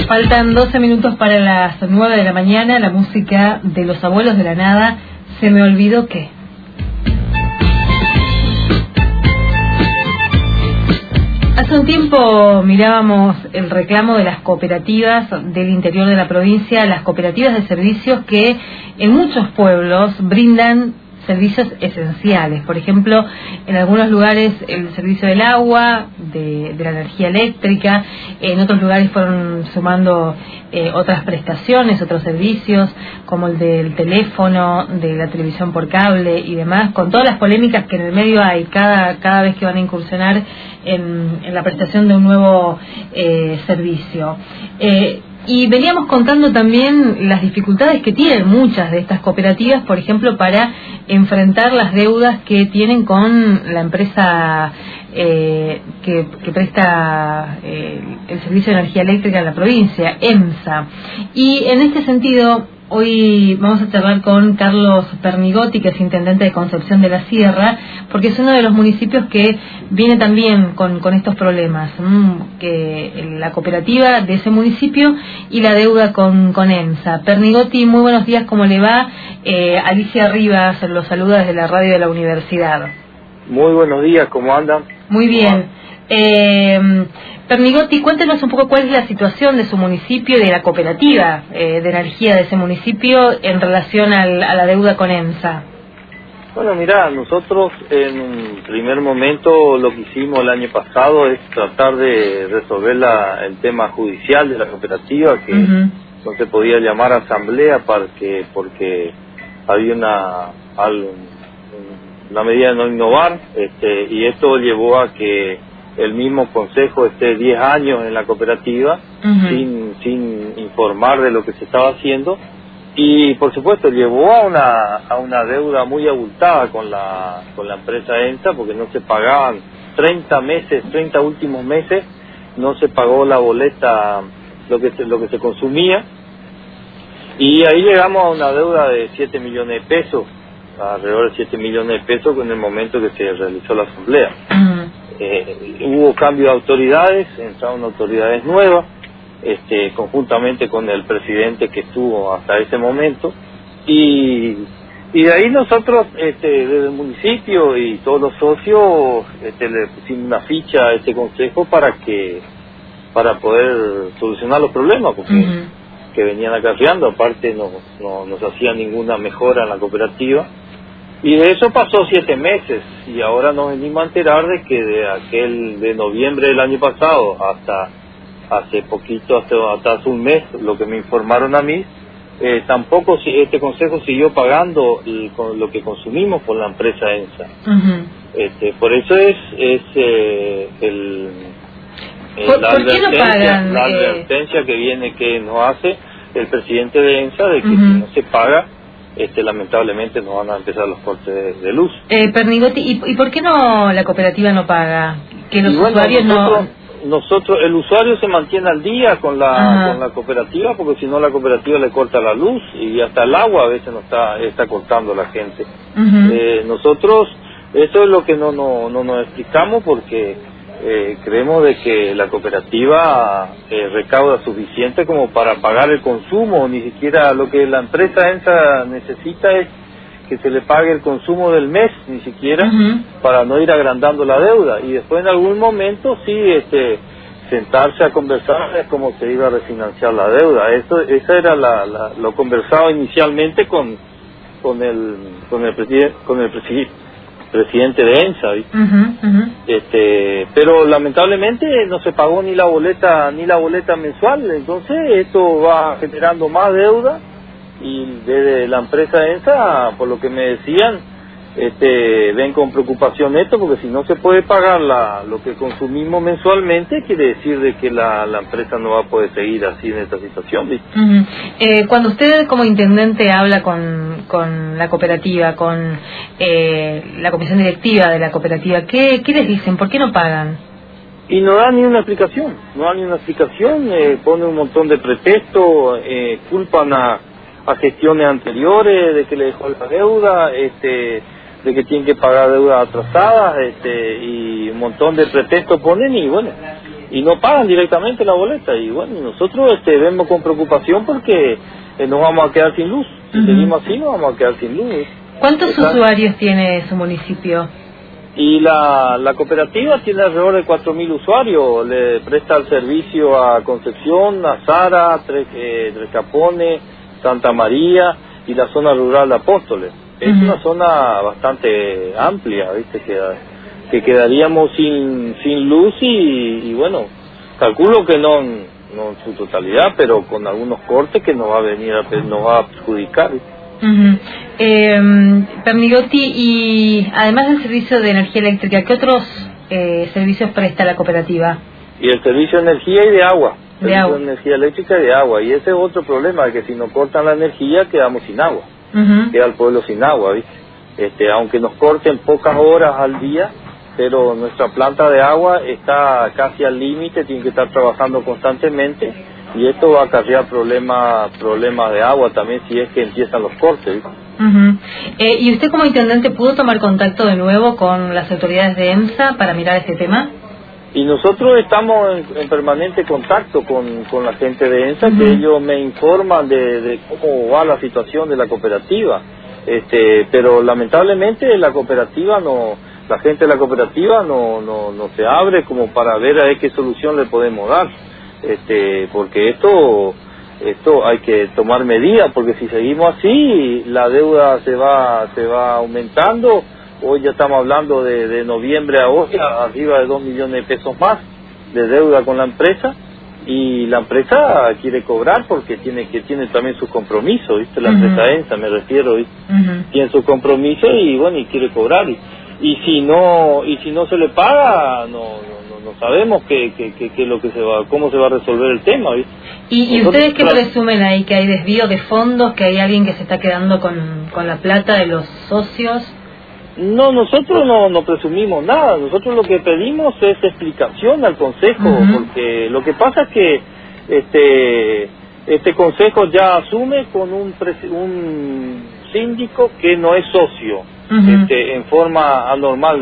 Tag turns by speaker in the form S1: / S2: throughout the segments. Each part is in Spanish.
S1: Faltan 12 minutos para las 9 de la mañana. La música de Los Abuelos de la Nada, Se me olvidó que. Hace un tiempo mirábamos el reclamo de las cooperativas del interior de la provincia, las cooperativas de servicios que en muchos pueblos brindan servicios esenciales. Por ejemplo, en algunos lugares el servicio del agua, de la energía eléctrica, en otros lugares fueron sumando otras prestaciones, otros servicios, como el del teléfono, de la televisión por cable y demás, con todas las polémicas que en el medio hay cada vez que van a incursionar en la prestación de un nuevo servicio. Y veníamos contando también las dificultades que tienen muchas de estas cooperativas, por ejemplo, para enfrentar las deudas que tienen con la empresa que presta el servicio de energía eléctrica en la provincia, EMSA. Y en este sentido, hoy vamos a charlar con Carlos Pernigotti, que es intendente de Concepción de la Sierra, porque es uno de los municipios que viene también con estos problemas, que la cooperativa de ese municipio y la deuda con EMSA. Pernigotti, muy buenos días, ¿cómo le va? Alicia Rivas los saluda desde la radio de la universidad.
S2: Muy buenos días, ¿cómo andan?
S1: Muy bien. Pernigotti, cuéntenos un poco cuál es la situación de su municipio y de la cooperativa de energía de ese municipio en relación a la deuda con EMSA.
S2: Bueno, mira, nosotros en un primer momento lo que hicimos el año pasado es tratar de resolver el tema judicial de la cooperativa, que no se podía llamar asamblea porque había una medida de no innovar, y esto llevó a que el mismo consejo esté 10 años en la cooperativa sin informar de lo que se estaba haciendo, y por supuesto llevó a una deuda muy abultada con la empresa EMSA, porque no se pagaban 30 últimos meses, no se pagó la boleta, lo que se consumía, y ahí llegamos a una deuda de 7 millones de pesos, alrededor de 7 millones de pesos en el momento que se realizó la asamblea. Hubo cambio de autoridades, entraron autoridades nuevas, conjuntamente con el presidente que estuvo hasta ese momento, y de ahí nosotros desde el municipio y todos los socios le pusimos una ficha a este consejo para poder solucionar los problemas, porque que venían acarreando, aparte no se hacía ninguna mejora en la cooperativa. Y de eso pasó 7 meses, y ahora nos venimos a enterar de que de noviembre del año pasado hasta hace poquito, hasta hace un mes, lo que me informaron a mí, tampoco este consejo siguió pagando lo que consumimos por la empresa EMSA. Por eso la advertencia que nos hace el presidente de EMSA de que si no se paga, lamentablemente nos van a empezar los cortes de luz.
S1: Pernigotti, ¿y por qué no la cooperativa no paga? Que los usuarios
S2: nosotros, el usuario se mantiene al día con la cooperativa, porque si no la cooperativa le corta la luz, y hasta el agua a veces nos está cortando la gente. Nosotros, eso es lo que no nos explicamos, porque creemos de que la cooperativa recauda suficiente como para pagar el consumo. Ni siquiera lo que la empresa EMSA necesita es que se le pague el consumo del mes, ni siquiera, para no ir agrandando la deuda, y después en algún momento sí sentarse a conversar de cómo se iba a refinanciar la deuda. Esa era lo conversado inicialmente con el presidente de EMSA, pero lamentablemente no se pagó ni la boleta mensual. Entonces esto va generando más deuda, y desde la empresa EMSA, por lo que me decían, ven con preocupación esto, porque si no se puede pagar lo que consumimos mensualmente, quiere decir de que la empresa no va a poder seguir así en esta situación, ¿viste?
S1: Cuando usted como intendente habla con la cooperativa, con la comisión directiva de la cooperativa, ¿qué les dicen? ¿Por qué no pagan?
S2: Y no da ni una explicación, pone un montón de pretextos, culpan a gestiones anteriores de que le dejó la deuda, de que tienen que pagar deudas atrasadas, y un montón de pretextos ponen, y bueno, y no pagan directamente la boleta. Y bueno, nosotros vemos con preocupación porque nos vamos a quedar sin luz. Si seguimos así, nos vamos a quedar sin luz.
S1: ¿Cuántos usuarios tiene su municipio?
S2: Y la cooperativa tiene alrededor de 4.000 usuarios. Le presta el servicio a Concepción, a Zara, Tres Capones, Santa María y la zona rural de Apóstoles. Es una zona bastante amplia, ¿viste? Que quedaríamos sin luz y bueno, calculo que no en su totalidad, pero con algunos cortes que nos va a perjudicar, ¿viste?
S1: Pernigotti, y además del servicio de energía eléctrica, ¿qué otros servicios presta la cooperativa?
S2: Y el servicio de energía y de agua. De energía eléctrica y de agua. Y ese es otro problema, que si nos cortan la energía quedamos sin agua. Queda el pueblo sin agua, ¿viste? Aunque nos corten pocas horas al día, pero nuestra planta de agua está casi al límite, tiene que estar trabajando constantemente. Y esto va a acarrear problemas de agua también si es que empiezan los cortes.
S1: ¿Y usted como intendente pudo tomar contacto de nuevo con las autoridades de EMSA para mirar este tema?
S2: Y nosotros estamos en permanente contacto con la gente de EMSA, que ellos me informan de cómo va la situación de la cooperativa. Pero lamentablemente la gente de la cooperativa no se abre como para ver a ver qué solución le podemos dar. Porque esto hay que tomar medidas, porque si seguimos así la deuda se va aumentando. Hoy ya estamos hablando de noviembre a hoy, arriba de 2 millones de pesos más de deuda con la empresa, y la empresa quiere cobrar porque tiene también sus compromisos, ¿viste? La empresa EMSA, me refiero, ¿viste? Tiene sus compromisos y bueno, y quiere cobrar, y si no se le paga, no sabemos cómo se va a resolver el tema, ¿viste?
S1: ¿Y ustedes qué presumen ahí? ¿Que hay desvío de fondos? ¿Que hay alguien que se está quedando con la plata de los socios?
S2: No, nosotros no presumimos nada. Nosotros lo que pedimos es explicación al consejo, porque lo que pasa es que este consejo ya asume con un síndico que no es socio, en forma anormal.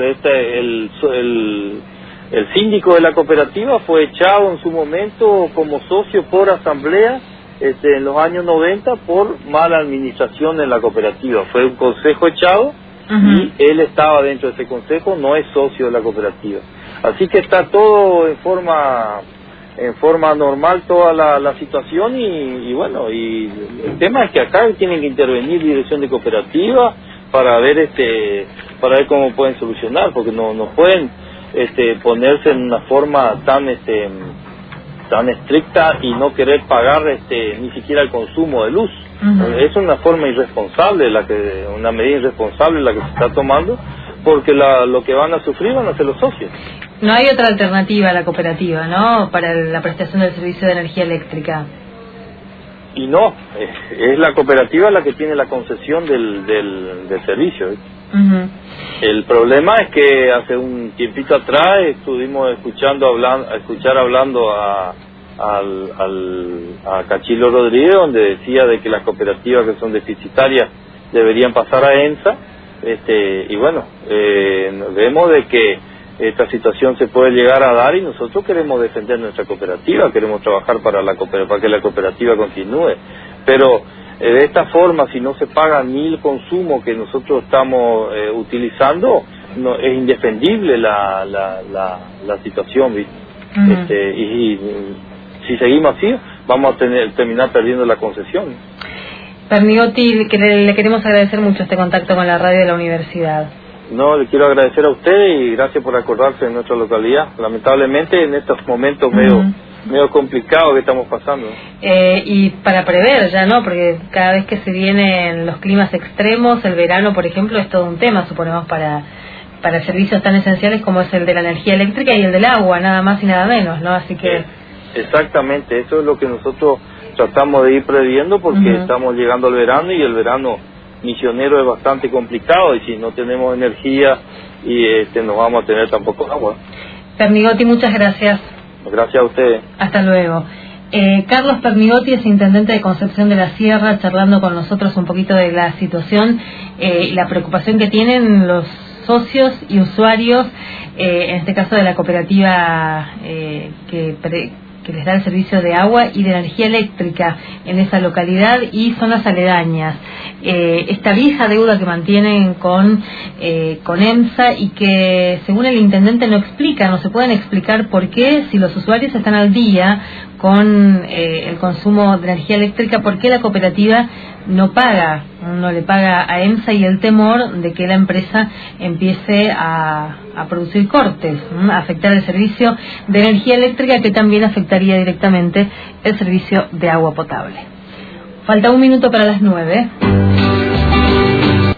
S2: El síndico de la cooperativa fue echado en su momento como socio por asamblea en los años 90 por mala administración en la cooperativa. Fue un consejo echado y él estaba dentro de ese consejo, no es socio de la cooperativa. Así que está todo en forma normal toda la situación y bueno, y el tema es que acá tienen que intervenir dirección de cooperativa para ver cómo pueden solucionar, porque no pueden ponerse en una forma tan estricta y no querer pagar ni siquiera el consumo de luz. Es una forma irresponsable, una medida irresponsable la que se está tomando, porque lo que van a sufrir van a ser los socios.
S1: No hay otra alternativa a la cooperativa, ¿no?, para la prestación del servicio de energía eléctrica.
S2: Y no, es la cooperativa la que tiene la concesión del servicio, ¿eh? El problema es que hace un tiempito atrás estuvimos escuchar hablando a Cachilo Rodríguez, donde decía de que las cooperativas que son deficitarias deberían pasar a EMSA, y bueno, vemos de que esta situación se puede llegar a dar y nosotros queremos defender nuestra cooperativa, queremos trabajar para que la cooperativa continúe, pero de esta forma, si no se paga ni el consumo que nosotros estamos utilizando, es indefendible la situación, ¿viste? Y si seguimos así, vamos a terminar perdiendo la concesión.
S1: Pernigotti, le queremos agradecer mucho este contacto con la radio de la universidad.
S2: No, le quiero agradecer a usted y gracias por acordarse de nuestra localidad. Lamentablemente en estos momentos medio complicado que estamos pasando.
S1: Y para prever ya, ¿no? Porque cada vez que se vienen los climas extremos, el verano, por ejemplo, es todo un tema, suponemos, para servicios tan esenciales como es el de la energía eléctrica y el del agua, nada más y nada menos, ¿no? Así que...
S2: Exactamente, eso es lo que nosotros tratamos de ir previendo, porque estamos llegando al verano y el verano misionero es bastante complicado, y si no tenemos energía y no vamos a tener tampoco agua.
S1: Pernigotti, muchas gracias.
S2: Gracias a ustedes.
S1: Hasta luego. Carlos Pernigotti es intendente de Concepción de la Sierra, charlando con nosotros un poquito de la situación y la preocupación que tienen los socios y usuarios, en este caso de la cooperativa que les da el servicio de agua y de energía eléctrica en esa localidad y zonas aledañas. Esta vieja deuda que mantienen con EMSA y que, según el intendente, no se pueden explicar por qué, si los usuarios están al día con el consumo de energía eléctrica, por qué la cooperativa no le paga a EMSA, y el temor de que la empresa empiece a producir cortes, a afectar el servicio de energía eléctrica, que también afectaría directamente el servicio de agua potable. Falta 1 minuto para las 9.